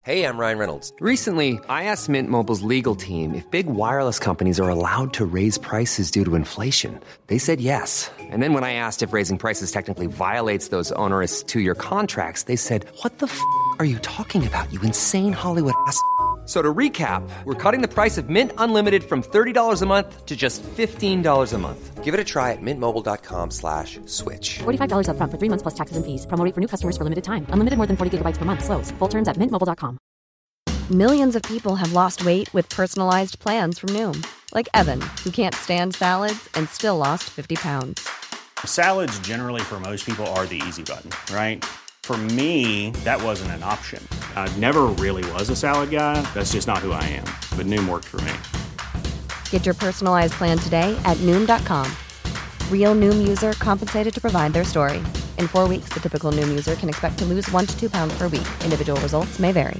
Hey, I'm Ryan Reynolds. Recently, I asked Mint Mobile's legal team if big wireless companies are allowed to raise prices due to inflation. They said yes. And then when I asked if raising prices technically violates those onerous two-year contracts, they said, "What the f*** are you talking about, you insane Hollywood ass?" So to recap, we're cutting the price of Mint Unlimited from $30 a month to just $15 a month. Give it a try at mintmobile.com/switch. $45 up front for 3 months plus taxes and fees. Promo rate for new customers for limited time. Unlimited more than 40 gigabytes per month. Slows full terms at mintmobile.com. Millions of people have lost weight with personalized plans from Noom. Like Evan, who can't stand salads and still lost 50 pounds. Salads generally for most people are the easy button, right? For me, that wasn't an option. I never really was a salad guy. That's just not who I am. But Noom worked for me. Get your personalized plan today at Noom.com. Real Noom user compensated to provide their story. In 4 weeks, the typical Noom user can expect to lose 1 to 2 pounds per week. Individual results may vary.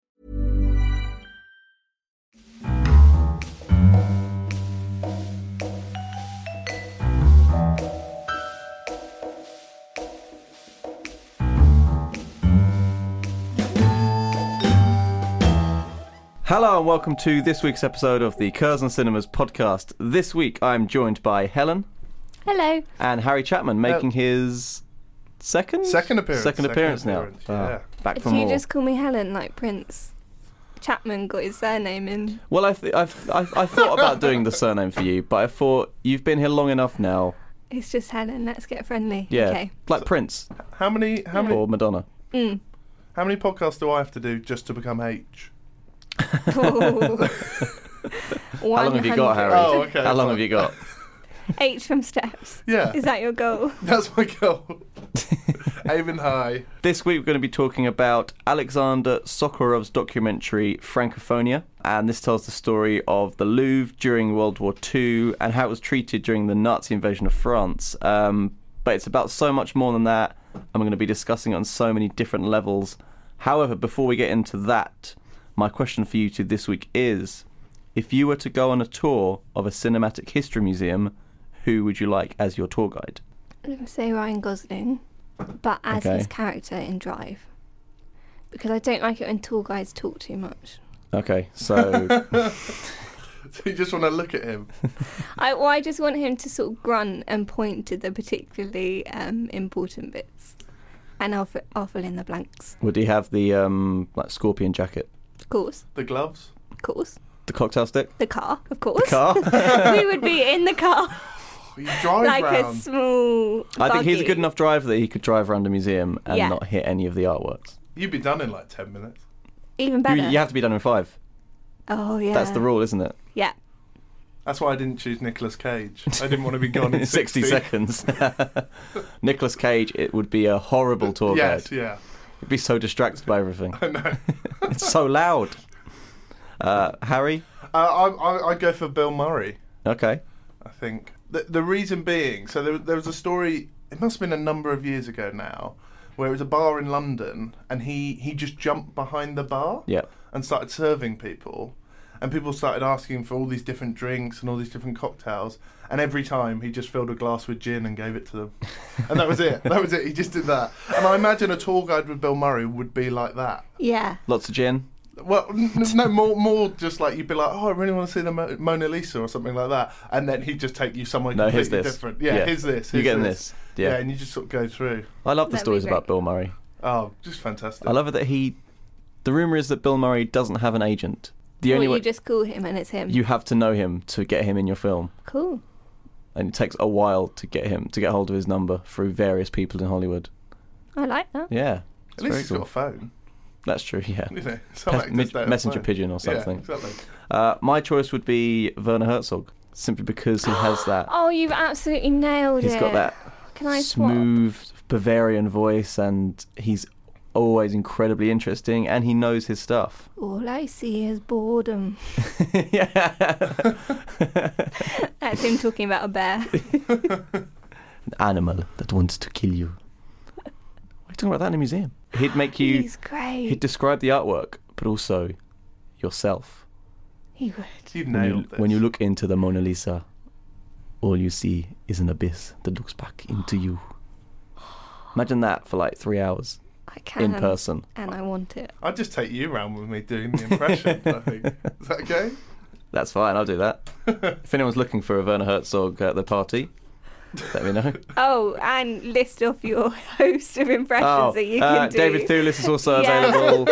Hello and welcome to this week's episode of the Curzon Cinemas podcast. This week I'm joined by Helen. Hello. And Harry Chapman, making his second appearance now. Yeah. Back for Do you more. just call me Helen like Prince Chapman got his surname in? Well, I thought about doing the surname for you, but I thought you've been here long enough now. It's just Helen. Let's get friendly. Yeah, Okay. like Prince How many or Madonna. how many podcasts do I have to do just to become H? How long have you got, Harry? Oh, okay, How long fine. have you got? H from Steps. Yeah. Is that your goal? That's my goal. Aiming high. This week we're going to be talking about Alexander Sokorov's documentary Francophonia, and this tells the story of the Louvre during World War II and how it was treated during the Nazi invasion of France. But it's about so much more than that, and we're going to be discussing it on so many different levels. However, before we get into that, my question for you two this week is, if you were to go on a tour of a cinematic history museum, who would you like as your tour guide? I'm going to say Ryan Gosling, but as Okay. his character in Drive. Because I don't like it when tour guides talk too much. Okay, so So you just want to look at him. I just want him to sort of grunt and point to the particularly important bits. And I'll fill in the blanks. would he have the like scorpion jacket? Of course. The gloves. Of course. The cocktail stick? The car, of course. Car? We would be in the car. You drive Like a round. small I think he's a buggy. good enough driver that he could drive around a museum and Yeah. not hit any of the artworks. You'd be done in like 10 minutes. Even better. You have to be done in 5. Oh, yeah. That's the rule, isn't it? Yeah. That's why I didn't choose Nicolas Cage. I didn't want to be gone in 60 seconds. Nicolas Cage, it would be a horrible tour Yes, guide. yeah. He'd be so distracted by everything. I know. It's so loud. Harry? I'd go for Bill Murray, Okay. I think. The reason being, so there was a story, it must have been a number of years ago now, where it was a bar in London, and he just jumped behind the bar Yeah. and started serving people. And people started asking for all these different drinks and all these different cocktails. And every time he just filled a glass with gin and gave it to them. And that was it. That was it. He just did that. And I imagine a tour guide with Bill Murray would be like that. Yeah. Lots of gin? Well, no, more just like you'd be like, oh, I really want to see the Mona Lisa or something like that. And then he'd just take you somewhere No, here's completely this. different. Yeah, here's this. You're here's getting this. Yeah. And you just sort of go through. I love the That'd stories be about great. Bill Murray. Oh, just fantastic. I love it that the rumour is that Bill Murray doesn't have an agent. The only Or way you just call him and it's him. you have to know him to get him in your film. Cool. And it takes a while to get hold of his number through various people in Hollywood. I like that. Yeah. At least he's got a phone. That's true, yeah. You know, it's not like just out of Messenger phone. pigeon or something. Yeah, exactly. My choice would be Werner Herzog, simply because he has that. Oh, you've absolutely nailed He's it. got that Can I swap? smooth Bavarian voice, and he's always incredibly interesting, and he knows his stuff. All I see is boredom. Yeah. That's him talking about a bear. An animal that wants to kill you. Why are you talking about that in a museum? He'd make you. He's great. He'd describe the artwork, but also yourself. He would. You've nailed this. When you look into the Mona Lisa, all you see is an abyss that looks back into you. Imagine that for like 3 hours. I can. in person. And I want it. I'd just take you around with me doing the impression, I think. Is that okay? That's fine, I'll do that. If anyone's looking for a Werner Herzog at the party, let me know. Oh, and list off your host of impressions that you can do. David Thewlis is also available.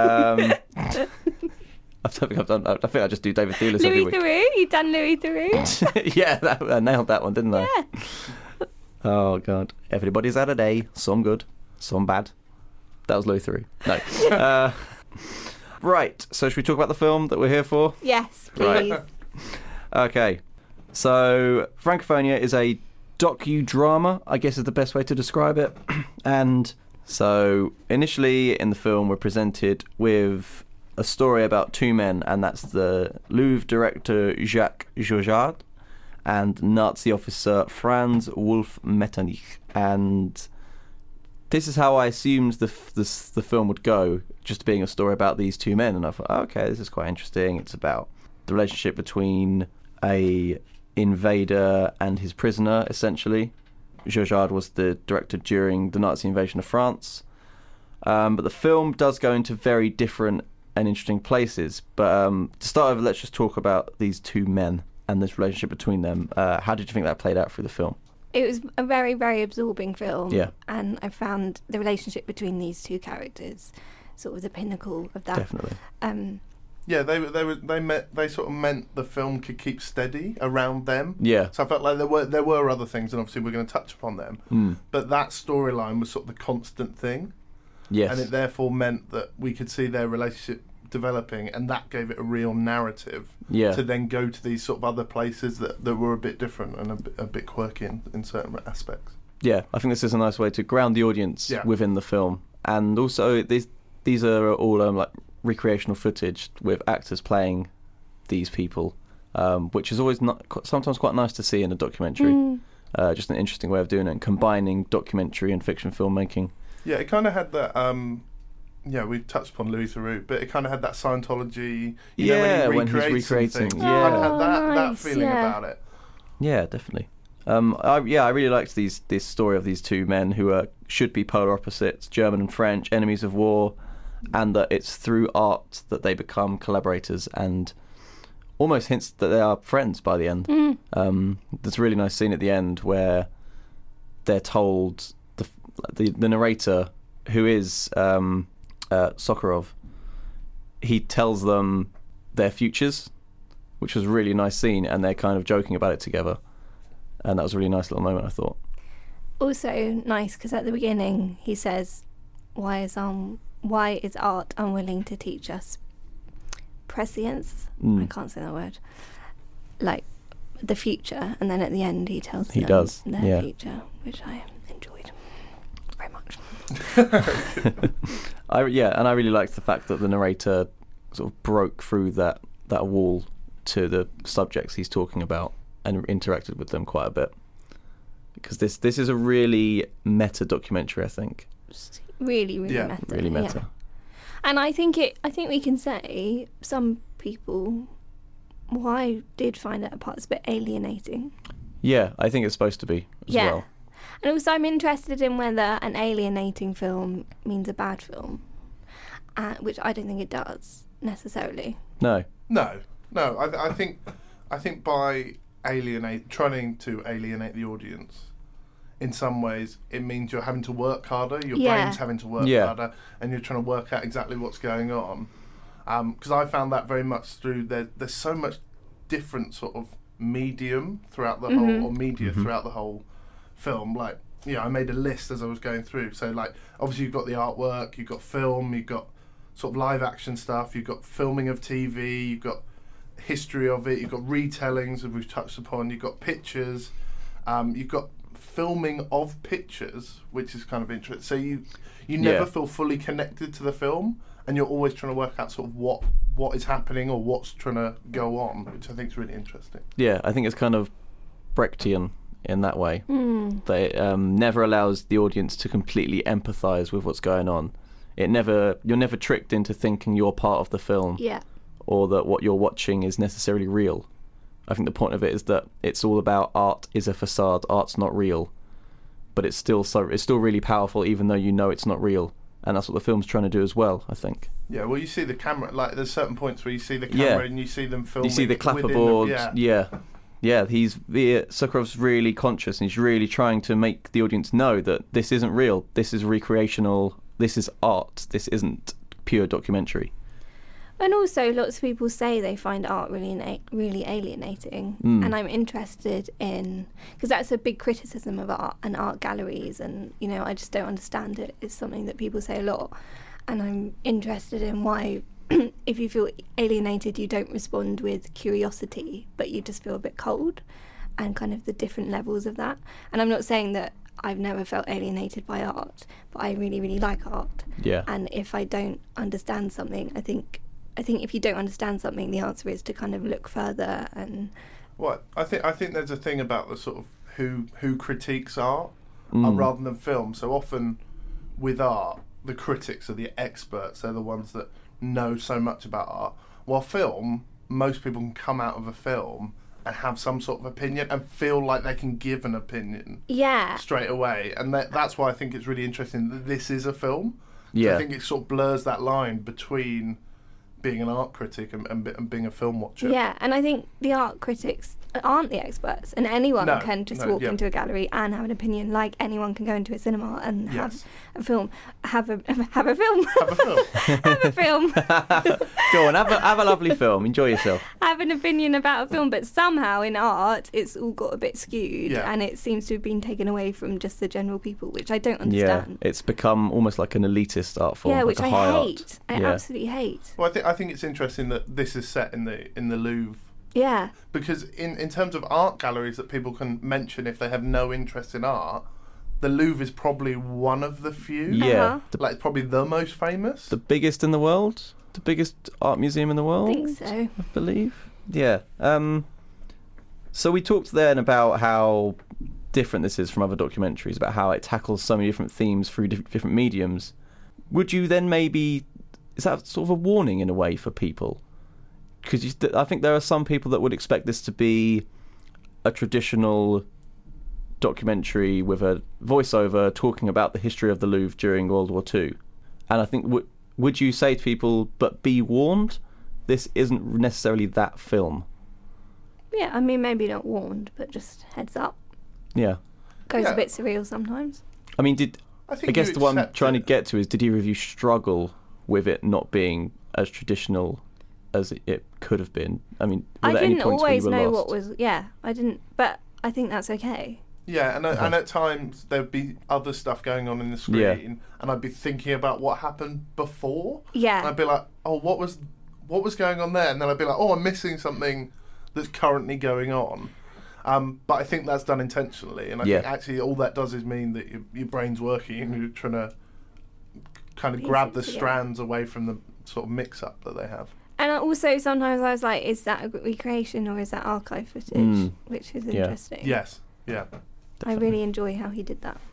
I think I just do David Thewlis every Louis week. Theroux? You done Louis Theroux? Yeah, I nailed that one, didn't I? Yeah. Oh, God. Everybody's had a day. Some good, some bad. That was Louis Theroux. No. Right, so should we talk about the film that we're here for? Yes, please. Right. Okay. So, Francophonia is a docudrama, I guess is the best way to describe it. And so, initially in the film, we're presented with a story about two men, and that's the Louvre director Jacques Jaujard and Nazi officer Franz Wolf Metternich. And this is how I assumed the film would go, just being a story about these two men. And I thought, okay, this is quite interesting. It's about the relationship between a invader and his prisoner, essentially. Jaujard was the director during the Nazi invasion of France. But the film does go into very different and interesting places. But to start with, let's just talk about these two men and this relationship between them. How did you think that played out through the film? It was a very, very absorbing film. Yeah. And I found the relationship between these two characters sort of the pinnacle of that. Definitely. Yeah, they sort of meant the film could keep steady around them. Yeah. So I felt like there were other things, and obviously we're going to touch upon them. But that storyline was sort of the constant thing. Yes. And it therefore meant that we could see their relationship developing, and that gave it a real narrative. Yeah. To then go to these sort of other places that were a bit different and a bit quirky in certain aspects. Yeah, I think this is a nice way to ground the audience within the film. And also, these are all like recreational footage with actors playing these people, which is always sometimes quite nice to see in a documentary. Just an interesting way of doing it, and combining documentary and fiction filmmaking. Yeah, it kind of had that. We touched upon Louis Theroux, but it kind of had that Scientology. You know, when he's recreating things. Yeah, Kind of had that nice, feeling about it. Yeah, definitely. I really liked this story of these two men who should be polar opposites, German and French, enemies of war, and that it's through art that they become collaborators, and almost hints that they are friends by the end. There's a really nice scene at the end where they're told the narrator, who is Sokurov, he tells them their futures, which was a really nice scene, and they're kind of joking about it together. And that was a really nice little moment, I thought. Also nice because at the beginning he says, why is art unwilling to teach us prescience? I can't say that word. Like the future, and then at the end he tells them their future, which I enjoyed very much. I really liked the fact that the narrator sort of broke through that wall to the subjects he's talking about and interacted with them quite a bit, because this is a really meta documentary, I think. Really meta. Really meta. Yeah. And I think we can say some people, I did find it at parts a bit alienating. Yeah, I think it's supposed to be as well. And also I'm interested in whether an alienating film means a bad film, which I don't think it does necessarily. No. I think by trying to alienate the audience, in some ways it means you're having to work harder, your brain's having to work harder, and you're trying to work out exactly what's going on. Because I found that very much through there's so much different sort of medium throughout the whole, or media throughout the whole film. Like, I made a list as I was going through. So like, obviously you've got the artwork, you've got film, you've got sort of live action stuff, you've got filming of TV, you've got history of it, you've got retellings, as we've touched upon, you've got pictures, you've got filming of pictures, which is kind of interesting. So you never feel fully connected to the film, and you're always trying to work out sort of what is happening or what's trying to go on, which I think is really interesting. Yeah, I think it's kind of Brechtian in that way. That it never allows the audience to completely empathise with what's going on. You're never tricked into thinking you're part of the film. Yeah. Or that what you're watching is necessarily real. I think the point of it is that it's all about art is a facade, art's not real. But it's still really powerful, even though you know it's not real. And that's what the film's trying to do as well, I think. Yeah, well, you see the camera, like, there's certain points where you see the camera and you see them filming. You see the clapperboard, Sokurov's really conscious, and he's really trying to make the audience know that this isn't real, this is recreational, this is art, this isn't pure documentary. And also, lots of people say they find art really alienating, and I'm interested in, because that's a big criticism of art and art galleries, and I just don't understand it. It's something that people say a lot, and I'm interested in why, if you feel alienated, you don't respond with curiosity, but you just feel a bit cold, and kind of the different levels of that. And I'm not saying that I've never felt alienated by art, but I really, really like art. Yeah. And if I don't understand something, I think if you don't understand something, the answer is to kind of look further. And I think there's a thing about the sort of who critiques art rather than film. So often with art, the critics are the experts. They're the ones that know so much about art. While film, most people can come out of a film and have some sort of opinion and feel like they can give an opinion straight away. And that's why I think it's really interesting that this is a film. Yeah. So I think it sort of blurs that line between being an art critic and being a film watcher. Yeah, and I think the art critics aren't the experts, and anyone can just walk into a gallery and have an opinion, like anyone can go into a cinema and have a film. Have a film. Have a film. Have a film. Go on, have a lovely film. Enjoy yourself. Have an opinion about a film, but somehow in art, it's all got a bit skewed, and it seems to have been taken away from just the general people, which I don't understand. Yeah, it's become almost like an elitist art form. Yeah, like which a high I hate. Art. I absolutely hate. Well, I think it's interesting that this is set in the Louvre. Yeah. Because in terms of art galleries that people can mention if they have no interest in art, the Louvre is probably one of the few. Yeah. Like probably the most famous. The biggest in the world? The biggest art museum in the world? I think so. I believe. Yeah. So we talked then about how different this is from other documentaries, about how it tackles so many different themes through different mediums. Would you then maybe... Is that sort of a warning in a way for people? Because I think there are some people that would expect this to be a traditional documentary with a voiceover talking about the history of the Louvre during World War II. And I think, would you say to people, but be warned, this isn't necessarily that film? Yeah, I mean, maybe not warned, but just heads up. Yeah. Goes a bit surreal sometimes. I mean, I guess the one I'm trying to get to is, did either of you struggle with it not being as traditional as it could have been? I mean, I didn't always know what was... Yeah, I didn't... But I think that's okay. Yeah, and at times there'd be other stuff going on in the screen, and I'd be thinking about what happened before. Yeah. And I'd be like, oh, what was going on there? And then I'd be like, oh, I'm missing something that's currently going on. But I think that's done intentionally, and I think actually all that does is mean that your brain's working and you're trying to kind of grab the strands away from the sort of mix-up that they have. And also sometimes I was like, is that a recreation or is that archive footage? Which is interesting. Yes, yeah. Definitely. I really enjoy how he did that.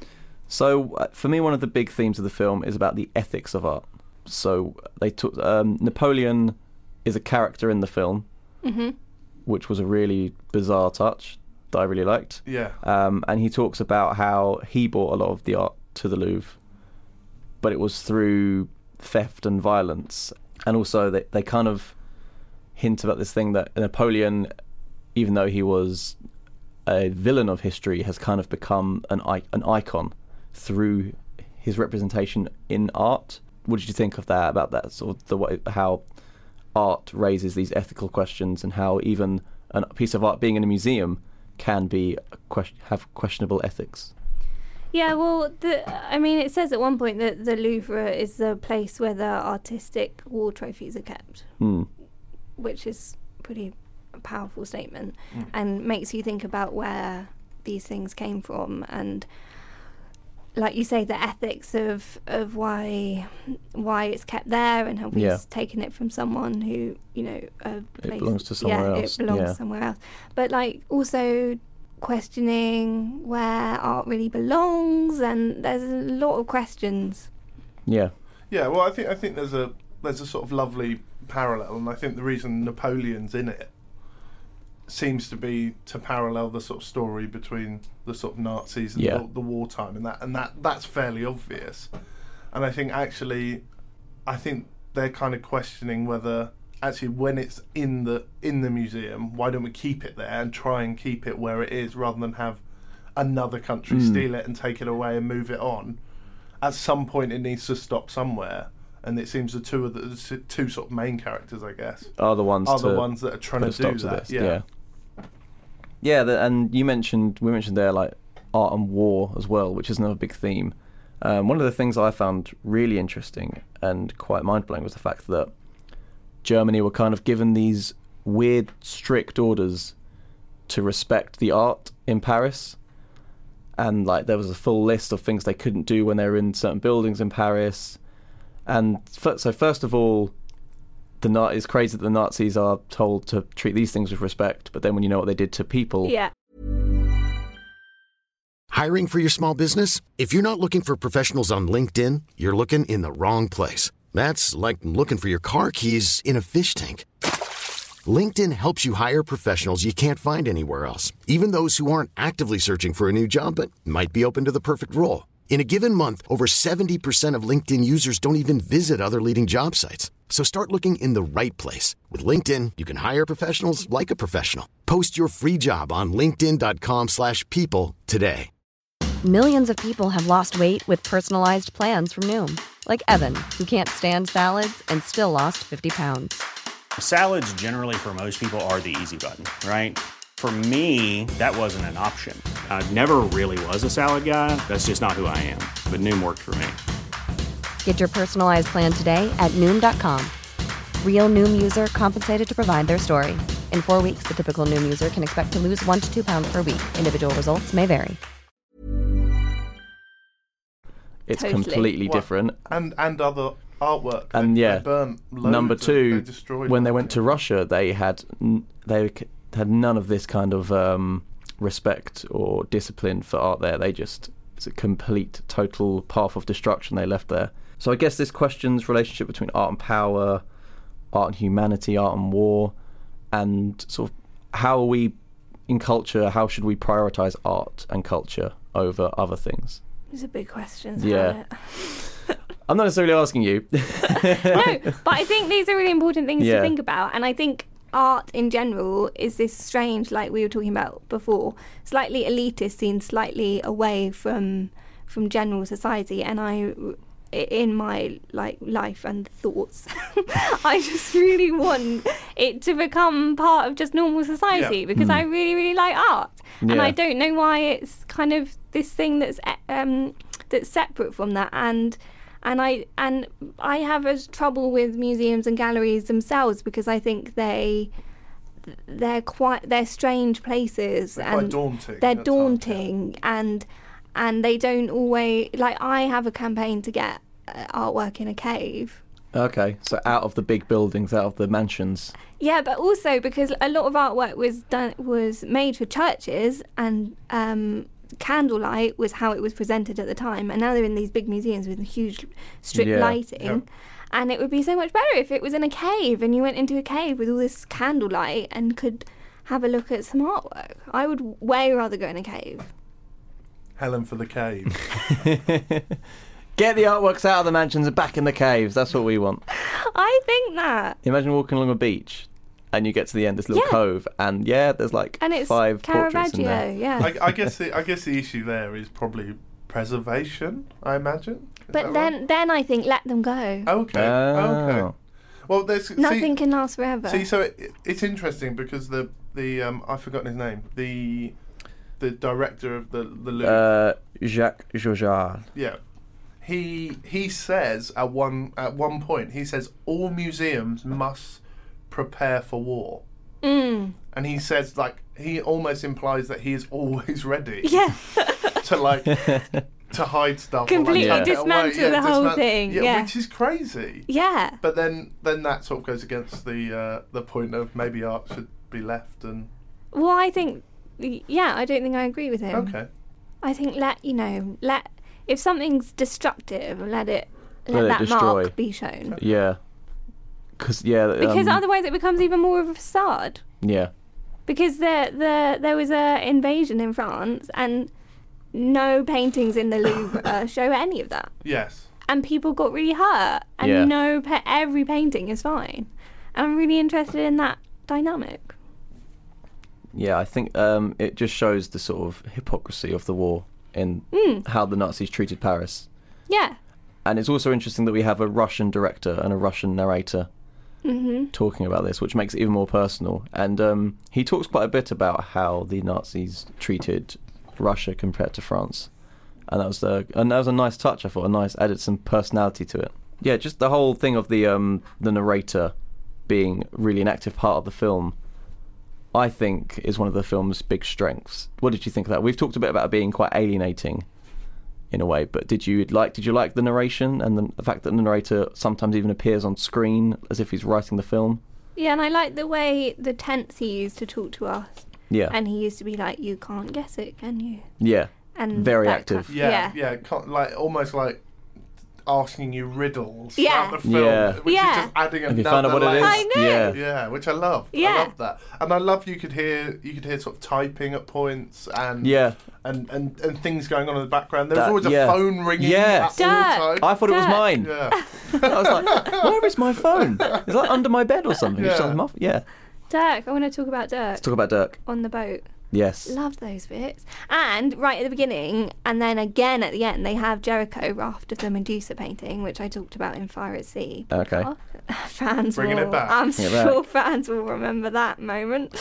So for me, one of the big themes of the film is about the ethics of art. So they took Napoleon is a character in the film, which was a really bizarre touch that I really liked. Yeah. And he talks about how he brought a lot of the art to the Louvre, but it was through theft and violence. And also they kind of hint about this thing that Napoleon, even though he was a villain of history, has kind of become an icon through his representation in art. What did you think of that, about that sort of the way how art raises these ethical questions, and how even a piece of art being in a museum can be have questionable ethics? Yeah, well, I mean, it says at one point that the Louvre is the place where the artistic war trophies are kept, which is pretty a powerful statement, and makes you think about where these things came from, and like you say, the ethics of why it's kept there, and how he's taken it from someone who, it belongs to somewhere else. It belongs somewhere else. But like also questioning where art really belongs, and there's a lot of questions. Yeah. Well, I think there's a sort of lovely parallel, and I think the reason Napoleon's in it seems to be to parallel the sort of story between the sort of Nazis and the wartime, and that's fairly obvious. And I think they're kind of questioning whether actually when it's in the museum, why don't we keep it there and try and keep it where it is rather than have another country steal it and take it away and move it on. At some point it needs to stop somewhere, and it seems the two sort of main characters, I guess, are the ones that are trying to do that. And we mentioned there like art and war as well, which is another big theme. One of the things I found really interesting and quite mind-blowing was the fact that Germany were kind of given these weird, strict orders to respect the art in Paris. And like there was a full list of things they couldn't do when they were in certain buildings in Paris. And so first of all, it's crazy that the Nazis are told to treat these things with respect, but then when you know what they did to people... Yeah. Hiring for your small business? If you're not looking for professionals on LinkedIn, you're looking in the wrong place. That's like looking for your car keys in a fish tank. LinkedIn helps you hire professionals you can't find anywhere else, even those who aren't actively searching for a new job but might be open to the perfect role. In a given month, over 70% of LinkedIn users don't even visit other leading job sites. So start looking in the right place. With LinkedIn, you can hire professionals like a professional. Post your free job on linkedin.com/people today. Millions of people have lost weight with personalized plans from Noom. Like Evan, who can't stand salads and still lost 50 pounds. Salads generally for most people are the easy button, right? For me, that wasn't an option. I never really was a salad guy. That's just not who I am. But Noom worked for me. Get your personalized plan today at Noom.com. Real Noom user compensated to provide their story. In 4 weeks, the typical Noom user can expect to lose 1 to 2 pounds per week. Individual results may vary. It's completely different. And other artwork. And they burnt loads. Number two, they destroyed when they went to Russia, they had none of this kind of respect or discipline for art there. It's a complete, total path of destruction they left there. So I guess this questions relationship between art and power, art and humanity, art and war, and sort of how are we in culture, how should we prioritise art and culture over other things? These are big questions. Yeah. I'm not necessarily asking you. No, but I think these are really important things to think about. And I think art in general is this strange, like we were talking about before, slightly elitist, seen slightly away from general society. And I, in my life and thoughts, I just really want it to become part of just normal society because I really, really like art. Yeah. And I don't know why it's kind of this thing that's separate from that. And I have a trouble with museums and galleries themselves because I think they're strange places. They're and quite daunting. They're daunting and they don't always, like, I have a campaign to get artwork in a cave. Okay, so out of the big buildings, out of the mansions. Yeah, but also because a lot of artwork was made for churches, and candlelight was how it was presented at the time, and now they're in these big museums with huge strip lighting. Yep. And it would be so much better if it was in a cave and you went into a cave with all this candlelight and could have a look at some artwork. I would way rather go in a cave. Helen for the cave. Get the artworks out of the mansions and back in the caves. That's what we want. I think that. Imagine walking along a beach and you get to the end, this little cove, and there's like and it's 5 portraits in there. Yeah. I guess the issue there is probably preservation, I imagine. But then I think let them go. Okay. Okay. Well, nothing can last forever. See, so it's interesting because the I've forgotten his name. The director of the Louvre, Jacques Jaujard. Yeah. He says at one point he says all museums must prepare for war. And he says, like, he almost implies that he is always ready. Yeah. to hide stuff. Completely or dismantle the whole thing. Yeah. Which is crazy. Yeah. But then that sort of goes against the point of maybe art should be left and. Well, I think, I don't think I agree with him. Okay. I think if something's destructive, let that destroy. mark be shown. Yeah. Because otherwise it becomes even more of a facade. Yeah. Because there was an invasion in France and no paintings in the Louvre show any of that. Yes. and people got really hurt, and Yeah. every painting is fine. And I'm really interested in that dynamic. Yeah, I think it just shows the sort of hypocrisy of the war in how the Nazis treated Paris. Yeah. And it's also interesting that we have a Russian director and a Russian narrator talking about this, which makes it even more personal. And he talks quite a bit about how the Nazis treated Russia compared to France. And that was a nice touch, I thought, added some personality to it. Yeah, just the whole thing of the narrator being really an active part of the film, I think, is one of the film's big strengths. What did you think of that? We've talked a bit about it being quite alienating in a way, but did you like the narration and the fact that the narrator sometimes even appears on screen as if he's writing the film? Yeah, and I like the way the tense he used to talk to us. Yeah. And he used to be like, "You can't guess it, can you?" Yeah. And very that active. Like almost like asking you riddles Yeah. throughout the film, Yeah. which is just adding Have another you found out what it layer. is? I know. Yeah. Yeah, which I love. Yeah. I love that, and I love you could hear sort of typing at points and and things going on in the background. There was always a phone ringing at all Dirk. times. I thought it was mine. Yeah. I was like, where is my phone? It's like under my bed or something. Yeah. It shut them off. Yeah. Dirk, I want to talk about Dirk Let's talk about Dirk. on the boat. Yes. Loved those bits. And right at the beginning, and then again at the end, they have Jericho Raft of the Medusa painting, which I talked about in Fire at Sea. Okay. Fans Bringing will, it back. I'm Bring it sure back. fans will remember that moment,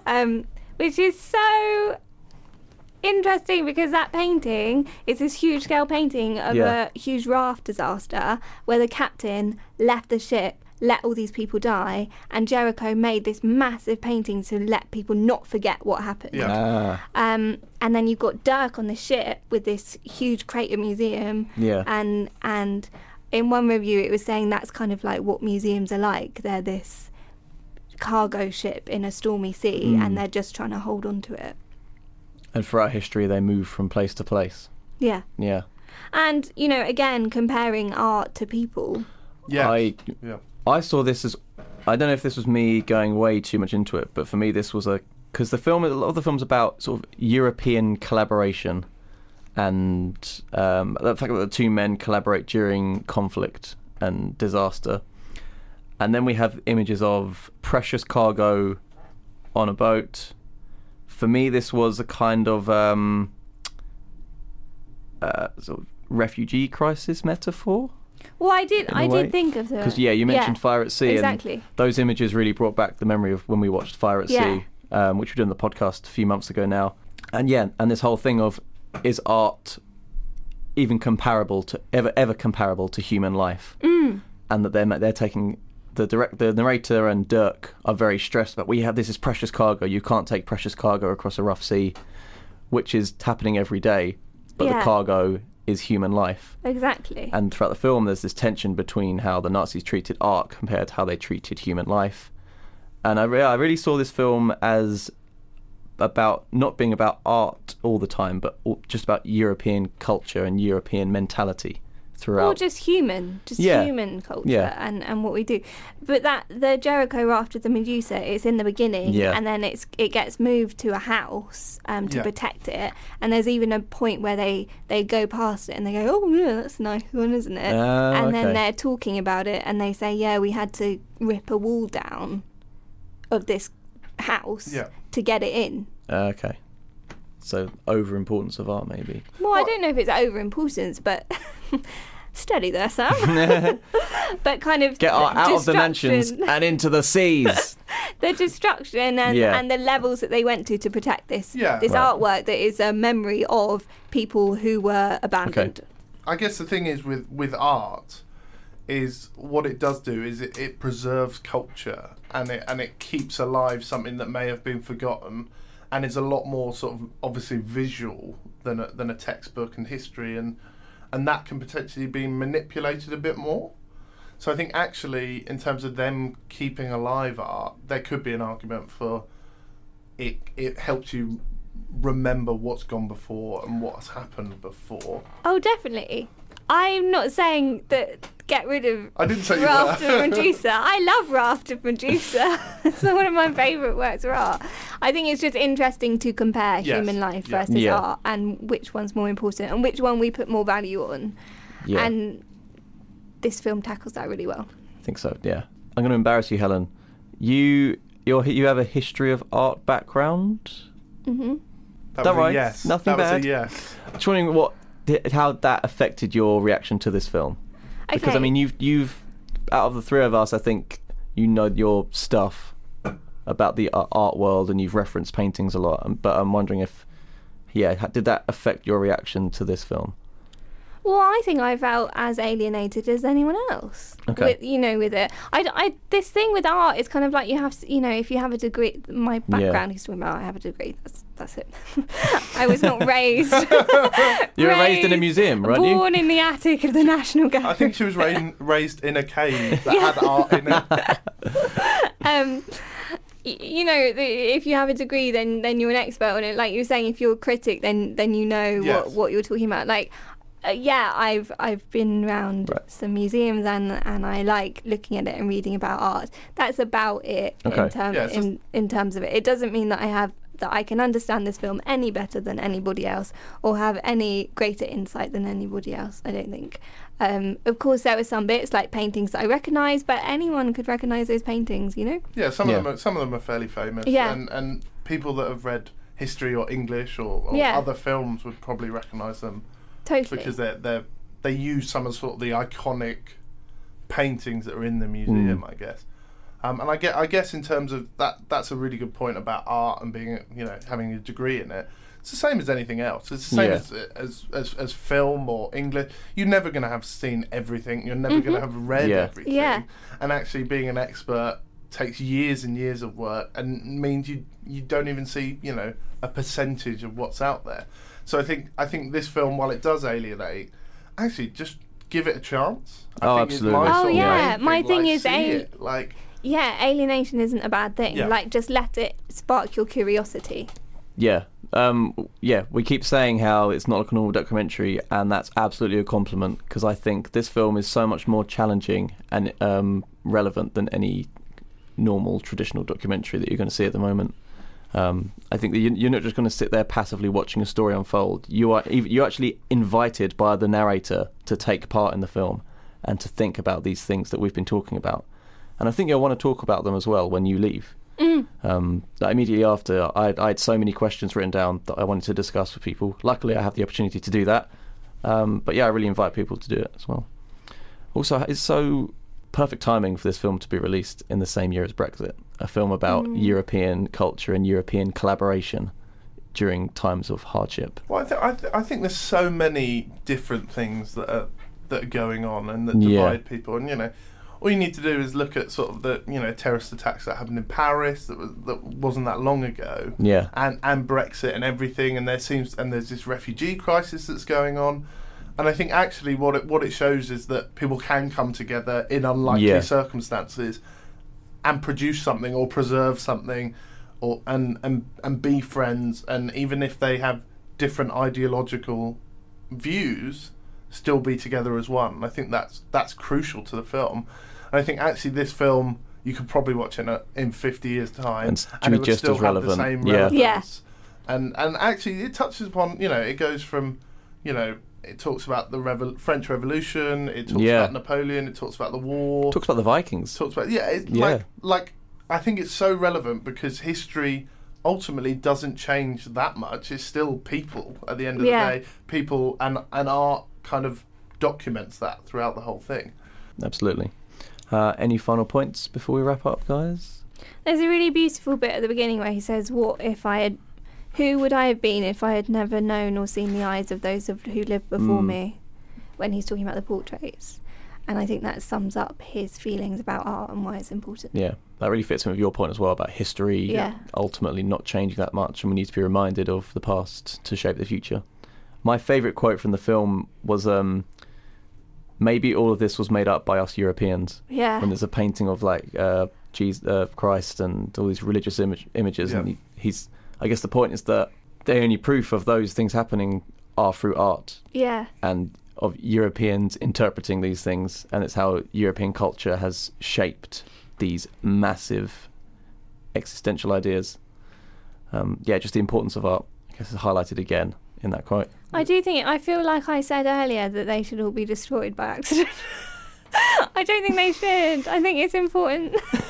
which is so interesting because that painting is this huge scale painting of Yeah. a huge raft disaster where the captain left the ship, let all these people die, and Jericho made this massive painting to let people not forget what happened. Yeah. And then you've got Dirk on the ship with this huge crater museum. Yeah. And in one review it was saying that's kind of like what museums are like. They're this cargo ship in a stormy sea and they're just trying to hold on to it. And throughout history, they move from place to place. Yeah. Yeah. And, you know, again, comparing art to people. Yeah. I saw this as, I don't know if this was me going way too much into it, but for me this was because a lot of the film's about sort of European collaboration and the fact that the two men collaborate during conflict and disaster. And then we have images of precious cargo on a boat. For me, this was a kind of sort of refugee crisis metaphor. Well, I did way. think of the... Because, you mentioned Fire at Sea. Exactly. And those images really brought back the memory of when we watched Fire at Sea, which we did on the podcast a few months ago now. And and this whole thing of, is art even comparable to, ever comparable to human life? And that they're taking, the narrator and Dirk are very stressed about, this is precious cargo, you can't take precious cargo across a rough sea, which is happening every day, but the cargo is human life. Exactly. And throughout the film, there's this tension between how the Nazis treated art compared to how they treated human life. And I really saw this film as about not being about art all the time, but just about European culture and European mentality throughout. Or just human culture and what we do. But the Jericho Raft of the Medusa is in the beginning, and then it gets moved to a house to protect it. And there's even a point where they go past it and they go, "Oh yeah, that's a nice one, isn't it?" And then they're talking about it and they say, "Yeah, we had to rip a wall down of this house to get it in." Okay. So over-importance of art, maybe. Well, I don't know if it's over-importance, but steady there, Sam. But kind of get art out of the mansions and into the seas. The destruction and the levels that they went to protect this artwork that is a memory of people who were abandoned. Okay. I guess the thing is with art is what it does do is it preserves culture and it keeps alive something that may have been forgotten. And it's a lot more sort of obviously visual than a textbook and history, and that can potentially be manipulated a bit more. So I think actually, in terms of them keeping alive art, there could be an argument for it helps you remember what's gone before and what's happened before. Oh, definitely. I'm not saying that get rid of Raft of Medusa. I love Raft of Medusa. It's one of my favourite works of art. I think it's just interesting to compare human life versus art and which one's more important and which one we put more value on. Yeah. And this film tackles that really well. I think so, yeah. I'm going to embarrass you, Helen. You have a history of art background? Mm-hmm. That That was right? a yes. Nothing that bad? was a yes. Just wondering how that affected your reaction to this film. Because, Okay. I mean, you've out of the three of us, I think you know your stuff about the art world and you've referenced paintings a lot. But I'm wondering if, did that affect your reaction to this film? Well, I think I felt as alienated as anyone else. Okay. With it. This thing with art is kind of like you have to, if you have a degree. My background is talking about I have a degree. That's it. I was not raised. You were raised in a museum, right? Born in the attic of the National Gallery. I think she was raised in a cave that had art in it. If you have a degree, then you're an expert on it. Like you were saying, if you're a critic, then you know Yes. what you're talking about. Like, I've been around some museums and I like looking at it and reading about art. That's about it in terms of it. It doesn't mean that I can understand this film any better than anybody else or have any greater insight than anybody else, I don't think. Of course, there were some bits like paintings that I recognise, but anyone could recognise those paintings, Yeah, some of them are fairly famous. Yeah. And people that have read history or English or other films would probably recognise them. Totally. Because they use some of sort of the iconic paintings that are in the museum, I guess. And I guess in terms of that's a really good point about art and being, having a degree in it. It's the same as anything else. It's the same as film or English. You're never going to have seen everything. You're never going to have read everything. Yeah. And actually being an expert takes years and years of work and means you don't even see, a percentage of what's out there. So I think this film, while it does alienate, actually just give it a chance. I think absolutely. My thing is alienation isn't a bad thing. Yeah. Like, just let it spark your curiosity. Yeah. We keep saying how it's not like a normal documentary, and that's absolutely a compliment, because I think this film is so much more challenging and relevant than any normal traditional documentary that you're going to see at the moment. I think that you're not just going to sit there passively watching a story unfold. You're actually invited by the narrator to take part in the film and to think about these things that we've been talking about. And I think you'll want to talk about them as well when you leave. Immediately after, I had so many questions written down that I wanted to discuss with people. Luckily, I have the opportunity to do that. But I really invite people to do it as well. Also, it's so perfect timing for this film to be released in the same year as Brexit, a film about European culture and European collaboration during times of hardship. Well, I think there's so many different things that are going on and that divide people, and all you need to do is look at sort of the terrorist attacks that happened in Paris that wasn't that long ago, and Brexit and everything, and there's this refugee crisis that's going on. And I think actually what it shows is that people can come together in unlikely circumstances and produce something or preserve something, or and be friends, and even if they have different ideological views, still be together as one. And I think that's crucial to the film. And I think actually this film, you could probably watch it in 50 years' time, and it would just still as have relevant. the same relevance. And actually it touches upon, it goes from, it talks about the French Revolution, it talks about Napoleon, it talks about the war. Talks about the Vikings. Talks about, like I think it's so relevant because history ultimately doesn't change that much. It's still people at the end of the day. People and art kind of documents that throughout the whole thing. Absolutely. Any final points before we wrap up, guys? There's a really beautiful bit at the beginning where he says, who would I have been if I had never known or seen the eyes of those who lived before me, when he's talking about the portraits. And I think that sums up his feelings about art and why it's important. Yeah, that really fits in with your point as well about history ultimately not changing that much, and we need to be reminded of the past to shape the future. My favourite quote from the film was, maybe all of this was made up by us Europeans. Yeah. When there's a painting of Christ and all these religious images, and he's... I guess the point is that the only proof of those things happening are through art. Yeah. And of Europeans interpreting these things, and it's how European culture has shaped these massive existential ideas. Just the importance of art, I guess, is highlighted again in that quote. I feel like I said earlier that they should all be destroyed by accident. I don't think they should. I think it's important.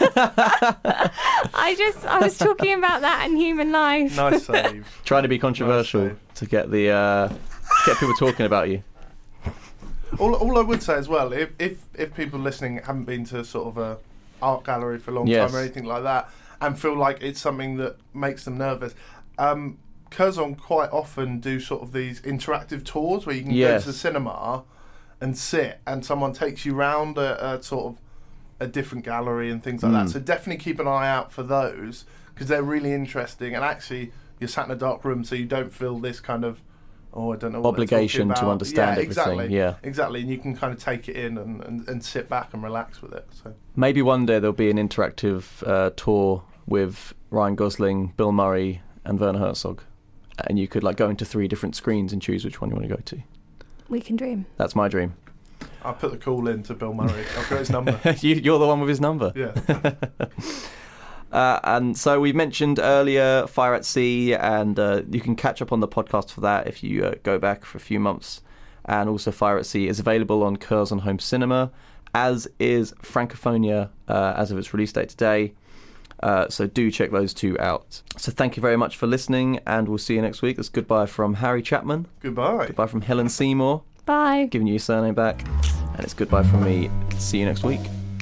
I was talking about that in human life. Nice save. Trying to be controversial to get people talking about you. All I would say as well, if people listening haven't been to sort of a art gallery for a long time or anything like that, and feel like it's something that makes them nervous, Curzon quite often do sort of these interactive tours where you can go to the cinema and sit, and someone takes you round a sort of a different gallery and things like that. So definitely keep an eye out for those, because they're really interesting, and actually you're sat in a dark room, so you don't feel this kind of I don't know what obligation to understand everything. Exactly, and you can kind of take it in and sit back and relax with it. So maybe one day there'll be an interactive tour with Ryan Gosling, Bill Murray, and Werner Herzog, and you could like go into 3 different screens and choose which one you want to go to. We can dream. That's my dream. I'll put the call in to Bill Murray. I've got his number. You're the one with his number. Yeah. And so we mentioned earlier Fire at Sea, and you can catch up on the podcast for that if you go back for a few months. And also Fire at Sea is available on Curzon Home Cinema, as is Francophonia as of its release date today. So do check those 2 out. So thank you very much for listening, and we'll see you next week. It's goodbye from Harry Chapman. Goodbye. Goodbye from Helen Seymour. Bye. Giving you your surname back. And it's goodbye from me. See you next week.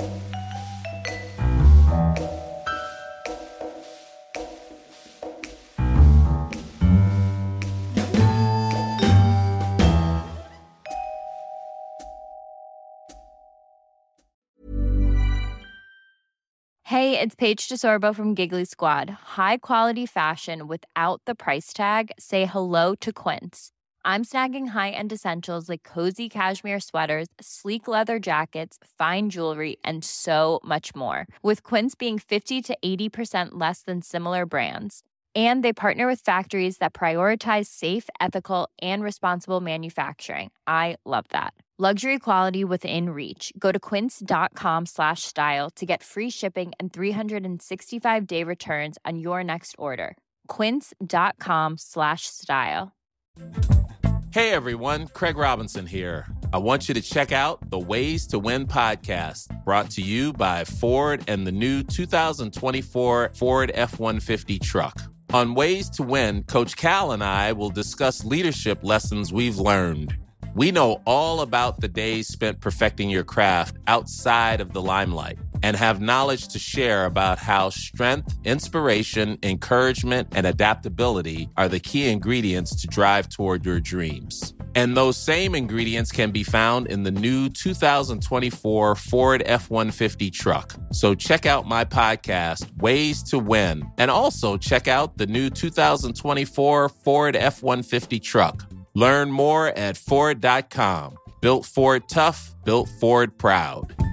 Hey, it's Paige DeSorbo from Giggly Squad. High quality fashion without the price tag. Say hello to Quince. I'm snagging high-end essentials like cozy cashmere sweaters, sleek leather jackets, fine jewelry, and so much more. With Quince being 50 to 80% less than similar brands. And they partner with factories that prioritize safe, ethical, and responsible manufacturing. I love that. Luxury quality within reach. Go to quince.com/style to get free shipping and 365-day returns on your next order. Quince.com/style. Hey everyone, Craig Robinson here. I want you to check out the Ways to Win podcast, brought to you by Ford and the new 2024 Ford F-150 truck. On Ways to Win, Coach Cal and I will discuss leadership lessons we've learned. We know all about the days spent perfecting your craft outside of the limelight and have knowledge to share about how strength, inspiration, encouragement, and adaptability are the key ingredients to drive toward your dreams. And those same ingredients can be found in the new 2024 Ford F-150 truck. So check out my podcast, Ways to Win, and also check out the new 2024 Ford F-150 truck. Learn more at Ford.com. Built Ford tough, built Ford proud.